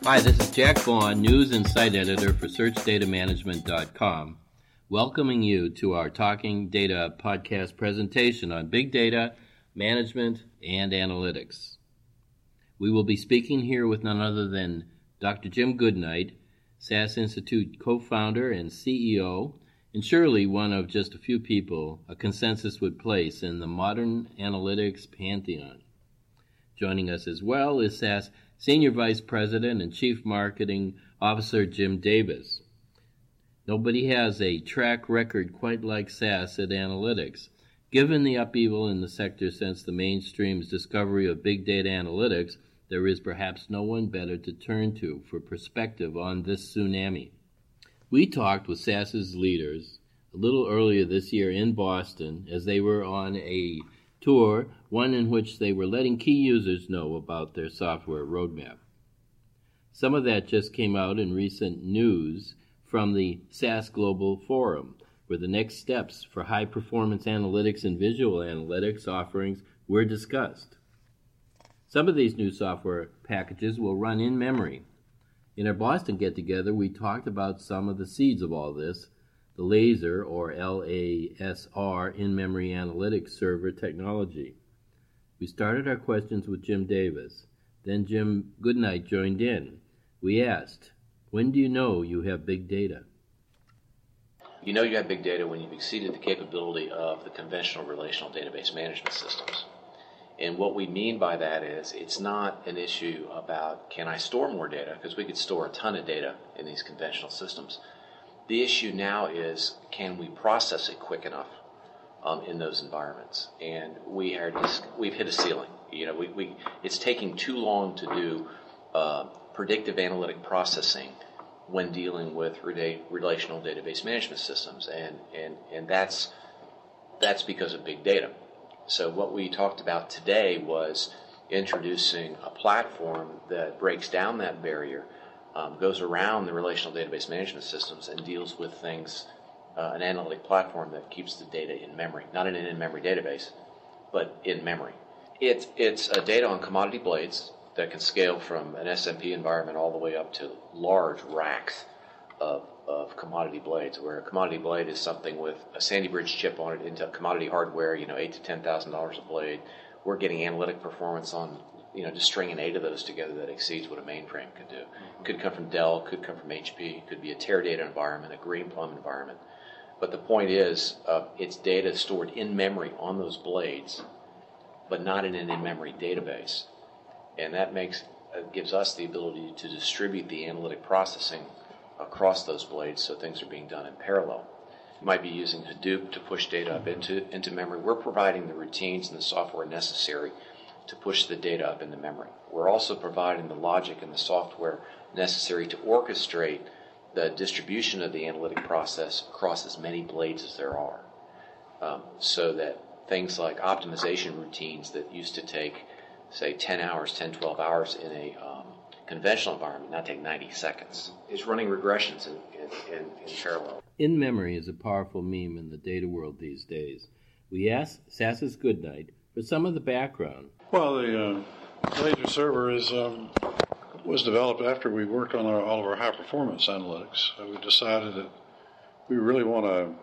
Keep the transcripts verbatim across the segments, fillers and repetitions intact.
Hi, this is Jack Vaughn, News and Site Editor for Search Data Management dot com, welcoming you to our Talking Data podcast presentation on big data, management, and analytics. We will be speaking here with none other than Doctor Jim Goodnight, S A S Institute co-founder and C E O, and surely one of just a few people a consensus would place in the modern analytics pantheon. Joining us as well is S A S Senior Vice President and Chief Marketing Officer Jim Davis. Nobody has a track record quite like S A S at analytics. Given the upheaval in the sector since the mainstream's discovery of big data analytics, there is perhaps no one better to turn to for perspective on this tsunami. We talked with SAS's leaders a little earlier this year in Boston as they were on a tour, one in which they were letting key users know about their software roadmap. Some of that just came out in recent news from the S A S Global Forum, where the next steps for high-performance analytics and visual analytics offerings were discussed. Some of these new software packages will run in memory. In our Boston get-together, we talked about some of the seeds of all this, the LASER, or L A S R, in-memory analytics server technology. We started our questions with Jim Davis. Then Jim Goodnight joined in. We asked, when do you know you have big data? You know you have big data when you've exceeded the capability of the conventional relational database management systems. And what we mean by that is it's not an issue about can I store more data, because we could store a ton of data in these conventional systems. The issue now is, can we process it quick enough um, in those environments? And we are just, we've hit a ceiling. You know, we, we it's taking too long to do uh, predictive analytic processing when dealing with rela- relational database management systems, and and and that's that's because of big data. So what we talked about today was introducing a platform that breaks down that barrier. Um, goes around the relational database management systems and deals with things, uh, an analytic platform that keeps the data in memory, not in an in-memory database, but in memory. It, it's uh, data on commodity blades that can scale from an S M P environment all the way up to large racks of, of commodity blades, where a commodity blade is something with a Sandy Bridge chip on it into commodity hardware, you know, eight to ten thousand dollars a blade. We're getting analytic performance on, you know, just stringing eight of those together that exceeds what a mainframe could do. Mm-hmm. Could come from Dell, could come from H P, could be a Teradata environment, a Greenplum environment. But the point is, uh, it's data stored in memory on those blades, but not in an in-memory database. And that makes uh, gives us the ability to distribute the analytic processing across those blades, so things are being done in parallel. You might be using Hadoop to push data up into, into memory. We're providing the routines and the software necessary to push the data up into memory. We're also providing the logic and the software necessary to orchestrate the distribution of the analytic process across as many blades as there are, um, so that things like optimization routines that used to take, say, ten hours, ten, twelve hours in a um, conventional environment now take ninety seconds. It's running regressions in, in, in, in parallel. In-memory is a powerful meme in the data world these days. We asked SAS's Goodnight for some of the background. Well, the uh, LASER server is um, was developed after we worked on our, all of our high-performance analytics. So we decided that we really want to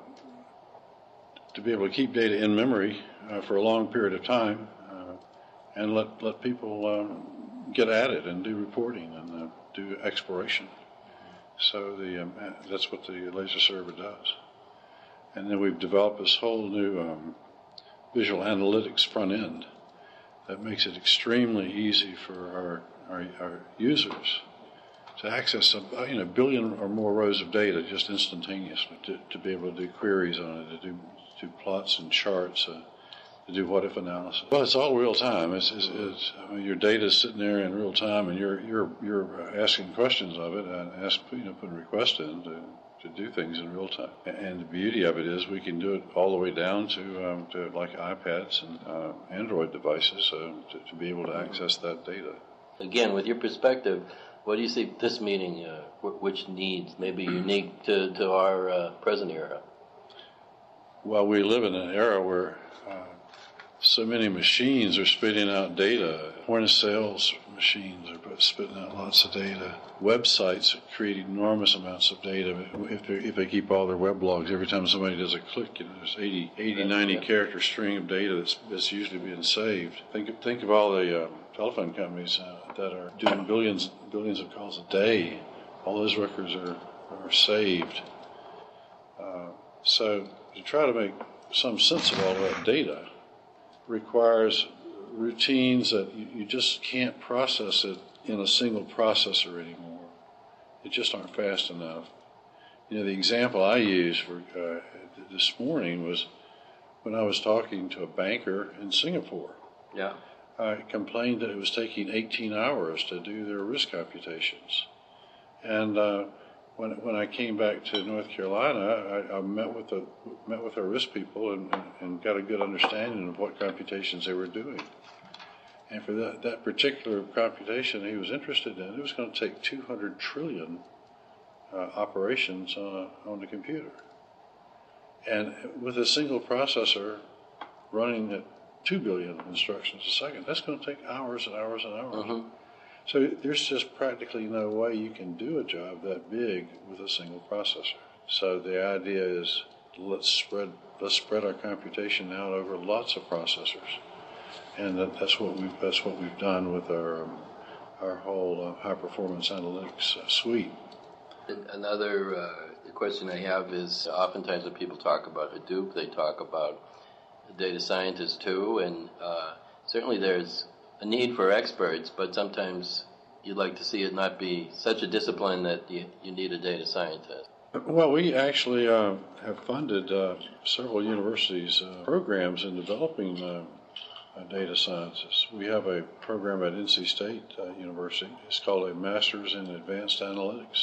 to be able to keep data in memory uh, for a long period of time uh, and let let people um, get at it and do reporting and uh, do exploration. So the um, that's what the LASER server does. And then we've developed this whole new um, visual analytics front end that makes it extremely easy for our, our, our users to access a you know, billion or more rows of data just instantaneously, to, to be able to do queries on it, to do, do plots and charts, uh, to do what-if analysis. Well, it's all real time. It's, it's, it's I mean, your data's sitting there in real time, and you're you're you're asking questions of it and ask, you know, putting requests in to. to do things in real time. And the beauty of it is we can do it all the way down to, um, to like iPads and uh, Android devices uh, to, to be able to access that data. Again, with your perspective, what do you see this meaning, uh, which needs may be unique to, to our uh, present era? Well, we live in an era where uh, so many machines are spitting out data. Point of sales machines are spitting out lots of data. Websites create enormous amounts of data if they, if they keep all their web logs. Every time somebody does a click, you know, there's eighty, eighty ninety yeah. character string of data that's, that's usually being saved. Think of, think of all the um, telephone companies uh, that are doing billions billions of calls a day. All those records are, are saved. Uh, so to try to make some sense of all that data requires routines that you, you just can't process it in a single processor anymore. It just aren't fast enough. You know, the example I used for uh, this morning was when I was talking to a banker in Singapore. Yeah. I complained that it was taking eighteen hours to do their risk computations. And uh, when when I came back to North Carolina, I, I met with the met with our risk people and, and, and got a good understanding of what computations they were doing. And for that, that particular computation he was interested in, it was going to take two hundred trillion uh, operations on a, on the computer. And with a single processor running at two billion instructions a second, that's going to take hours and hours and hours. Uh-huh. So there's just practically no way you can do a job that big with a single processor. So the idea is let's spread let's spread our computation out over lots of processors, and that, that's what we've that's what we've done with our um, our whole uh, high performance analytics uh, suite. Another uh, question I have is oftentimes when people talk about Hadoop, they talk about data scientists too, and uh, certainly there's a need for experts, but sometimes you'd like to see it not be such a discipline that you, you need a data scientist. Well, we actually uh, have funded uh, several universities' uh, programs in developing uh, uh, data scientists. We have a program at N C State uh, University. It's called a Masters in Advanced Analytics.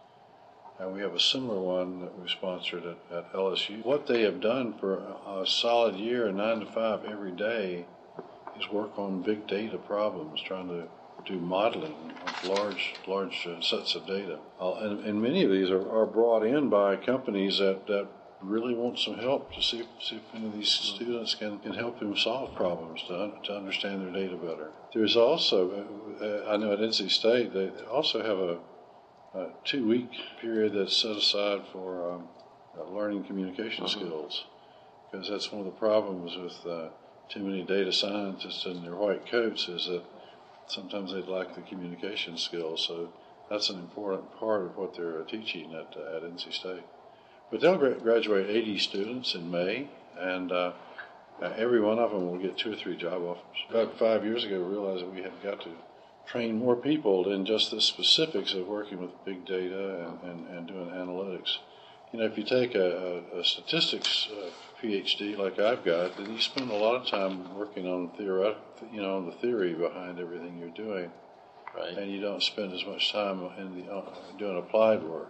And we have a similar one that we sponsored at, at L S U. What they have done for a, a solid year, nine to five every day, is work on big data problems, trying to do modeling of large large uh, sets of data. Uh, and, and many of these are, are brought in by companies that, that really want some help to see, see if any of these students can, can help them solve problems, to, un, to understand their data better. There's also, uh, I know at N C State, they also have a, a two-week period that's set aside for um, uh, learning communication mm-hmm. skills, because that's one of the problems with uh, too many data scientists in their white coats is that sometimes they lack the communication skills. So that's an important part of what they're teaching at uh, at N C State. But they'll gra- graduate eighty students in May, and uh, uh, every one of them will get two or three job offers. About five years ago, we realized that we had got to train more people than just the specifics of working with big data and, and, and doing analytics. You know, if you take a, a, a statistics uh, PhD like I've got, then you spend a lot of time working on theoret- you know, on the theory behind everything you're doing, right? And you don't spend as much time in the uh, doing applied work.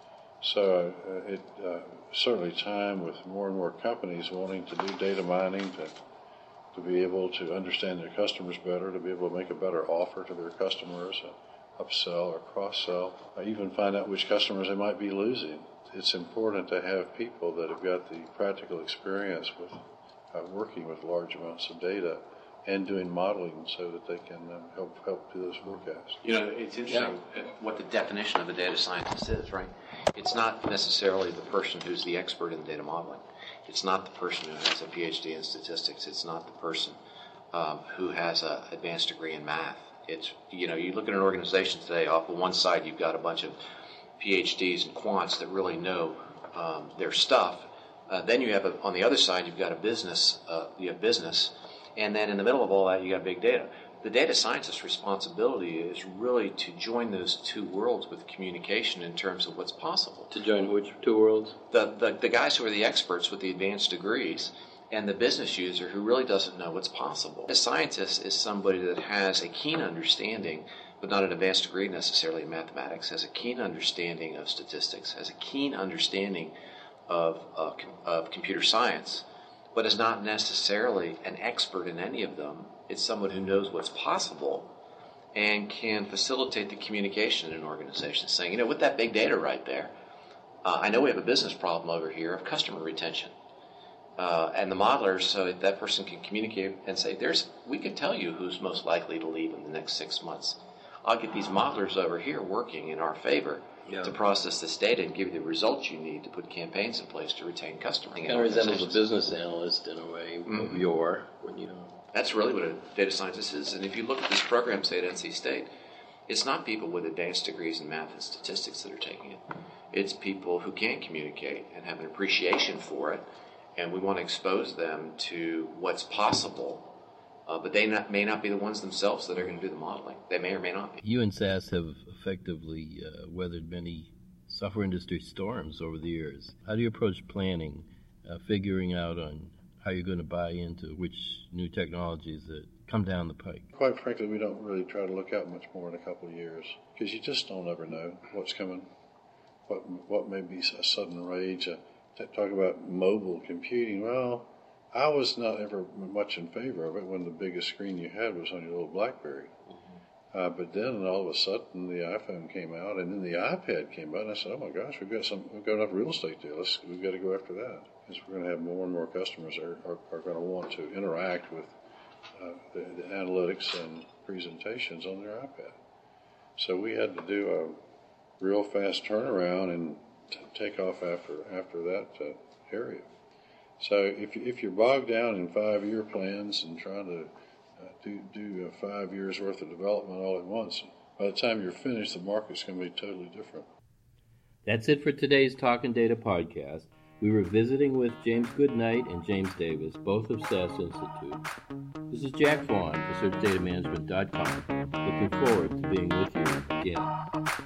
So uh, it uh, certainly time with more and more companies wanting to do data mining to to be able to understand their customers better, to be able to make a better offer to their customers, uh, upsell or cross-sell, or even find out which customers they might be losing. It's important to have people that have got the practical experience with uh, working with large amounts of data and doing modeling so that they can um, help help do those forecasts. You know, it's interesting yeah. what the definition of a data scientist is, right? It's not necessarily the person who's the expert in data modeling. It's not the person who has a PhD in statistics. It's not the person um, who has an advanced degree in math. It's, you know, you look at an organization today, off of one side you've got a bunch of PhDs and quants that really know um, their stuff. Uh, then you have, a, on the other side, you've got a business, uh, you have business, and then in the middle of all that, you got big data. The data scientist's responsibility is really to join those two worlds with communication in terms of what's possible. To join which two worlds? The, the, the guys who are the experts with the advanced degrees and the business user who really doesn't know what's possible. A scientist is somebody that has a keen understanding, but not an advanced degree necessarily in mathematics, has a keen understanding of statistics, has a keen understanding of, uh, com- of computer science, but is not necessarily an expert in any of them. It's someone who knows what's possible and can facilitate the communication in an organization, saying, you know, with that big data right there, uh, I know we have a business problem over here of customer retention. uh, and the modelers, so that, that person can communicate and say, "There's, we can tell you who's most likely to leave in the next six months. I'll get these modelers over here working in our favor yeah. to process this data and give you the results you need to put campaigns in place to retain customers." It kind of resembles a business analyst in a way, mm-hmm. your when you know. That's really what a data scientist is. And if you look at this program, say at N C State, it's not people with advanced degrees in math and statistics that are taking it. It's people who can communicate and have an appreciation for it, and we want to expose them to what's possible. Uh, but they not, may not be the ones themselves that are going to do the modeling. They may or may not be. You and S A S have effectively uh, weathered many software industry storms over the years. How do you approach planning, uh, figuring out on how you're going to buy into which new technologies that come down the pike? Quite frankly, we don't really try to look out much more in a couple of years because you just don't ever know what's coming, what what may be a sudden rage. Uh, talk about mobile computing. Well, I was not ever much in favor of it when the biggest screen you had was on your little BlackBerry. Mm-hmm. Uh, but then all of a sudden the iPhone came out, and then the iPad came out, and I said, "Oh my gosh, we've got some, we've got enough real estate there. Let's, we've got to go after that because we're going to have more and more customers are are, are going to want to interact with uh, the, the analytics and presentations on their iPad." So we had to do a real fast turnaround and t- take off after after that uh, area. So if if you're bogged down in five-year plans and trying to uh, do do uh, five years worth of development all at once, by the time you're finished, the market's going to be totally different. That's it for today's Talking Data podcast. We were visiting with James Goodnight and James Davis, both of S A S Institute. This is Jack Vaughn for Search Data Management dot com. Looking forward to being with you again.